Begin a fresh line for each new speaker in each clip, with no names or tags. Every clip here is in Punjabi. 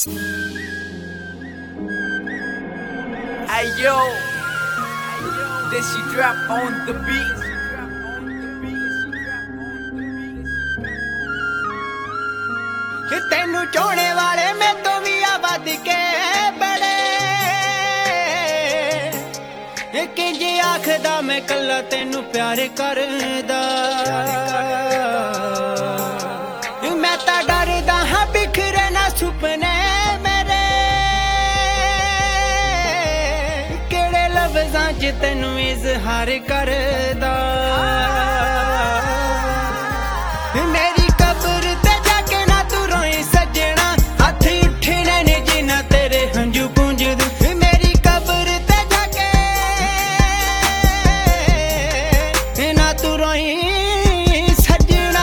Hey yo, this she drop on the beat.
ਤੈਨੂੰ ਚਾਹਣੇ ਵਾਲੇ ਮੈਂ ਤੋਂ ਵੀ ਆ ਵੱਧ ਕੇ ਬੜੇ ਕਿੰਜ ਆਖਦਾ ਮੈਂ ਕੱਲਾ ਤੈਨੂੰ ਪਿਆਰ ਕਰਦਾ ਮੈਂ ਤਾਂ ਡਰਦਾ ਹਾਂ ਬਿਖਰੇ ਨਾ ਸੁਪਨੇ ਮੇਰੇ ਕਿਹੜੇ ਲਫ਼ਜ਼ਾਂ 'ਚ ਤੈਨੂੰ ਇਜ਼ਹਾਰ ਕਰਦਾ ਮੇਰੀ ਕਬਰ ਤੇ ਜਾ ਕੇ ਨਾ ਤੂੰ ਰੋਈ ਸੱਜਣਾ ਹੱਥ ਉੱਠਣੇ ਨੇ ਜਿਨ੍ਹਾਂ ਤੇਰੇ ਹੰਝੂ ਪੂੰਝ ਦੂੰ ਮੇਰੀ ਕਬਰ ਤੇ ਜਾ ਕੇ ਨਾ ਤੂੰ ਰੋਈ ਸੱਜਣਾ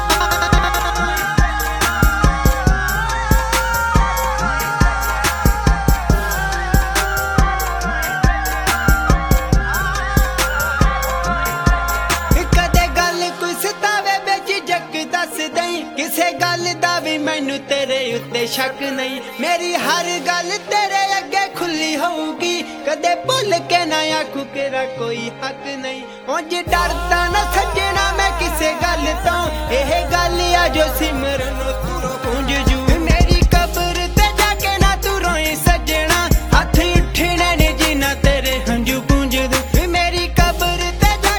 ਕਦੇ ਗੱਲ ਕੋਈ ਸਤਾਵੇ ਬੇਝਿਜਕ ਦੱਸ ਦਈ ਕਿਸੇ ਗੱਲ ਦਾ ਵੀ ਮੈਨੂੰ ਤੇਰੇ ਉੱਤੇ ਸ਼ੱਕ ਨਹੀਂ ਮੇਰੀ ਹਰ ਗੱਲ ਤੇਰੇ ਅੱਗੇ ਖੁੱਲੀ ਹੋਊਗੀ ਕਦੇ ਭੁੱਲ ਕੇ ਨਾ ਆਖੂ ਤੇਰਾ ਕੋਈ ਹੱਕ ਨਹੀਂ ਉਂਝ ਡਰਦਾ ਨਾ ਸੱਜਣਾ ਮੈਂ ਕਿਸੇ ਗੱਲ ਤੋਂ ਇਹ ਗੱਲ ਆ ਜੋ ਸਿਮਰਨ ਤੂੰ ਪੁੰਝ ਜੂ ਮੇਰੀ ਕਬਰ ਤੇ ਜਾ ਕੇ ਨਾ ਤੂੰ ਰੋਈ ਸੱਜਣਾ ਹੱਥ ਉੱਠਣੇ ਨੇ ਜਿਨ੍ਹਾਂ ਤੇਰੇ ਹੰਝੂ ਪੂੰਝ ਦੂੰ ਮੇਰੀ ਕਬਰ ਤੇ ਜਾ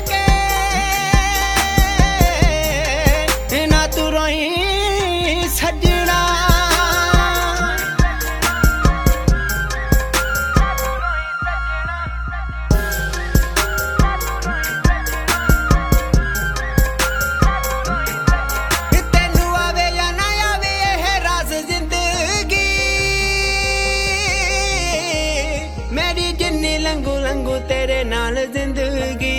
ਕੇ ਨਾ ਤੂੰ ਰੋਈ ਸੱਜਣਾ ਤੈਨੂੰ ਆਵੇ ਜਾਂ ਨਾ ਆਵੇ ਇਹ ਰਾਜ਼ ਜ਼ਿੰਦਗੀ ਮੇਰੀ ਜਿੰਨੀ ਲੰਘੂ ਲੰਘੂ ਤੇਰੇ ਨਾਲ ਜ਼ਿੰਦਗੀ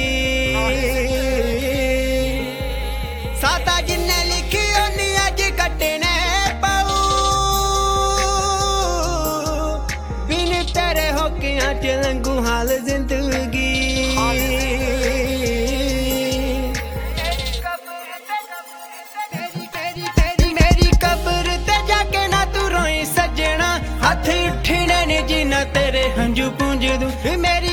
ਸਾਤਾ ਜਿੰਨੇ ਲਿਖੀ ਉਹਨੀ ਅੱਜ ਕੱਟਣੇ ਪਾਉ ਬਿਨ ਤੇਰੇ ਹੋਕਿਆਂ ਚ ਲੰਘੂ ਹਾਲ ਜ਼ਿੰਦਗੀ ਮੇਰੀ ਕਬਰ ਤੇ ਜਾ ਕੇ ਨਾ ਤੂੰ ਰੋਈ ਸੱਜਣਾ ਹੱਥ ਉੱਠਣੇ ਨੇ ਜਿਨ੍ਹਾਂ ਤੇਰੇ ਹੰਝੂ ਪੂੰਝ ਦੂੰ ਮੇਰੀ